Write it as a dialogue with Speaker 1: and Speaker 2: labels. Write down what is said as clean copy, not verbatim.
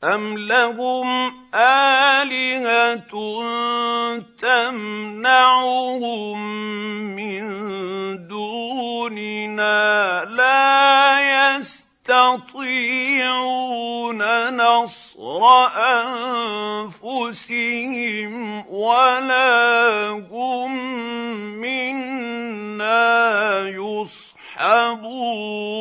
Speaker 1: أَمْ لَهُمْ آلِهَةٌ تَمْنَعُهُم مِّن دُونِنَا لَا يَسْتَطِيعُونَ نَصْرَ أَنفُسِهِمْ وَلَا هُم مِّنَّا يُصْحَبُونَ.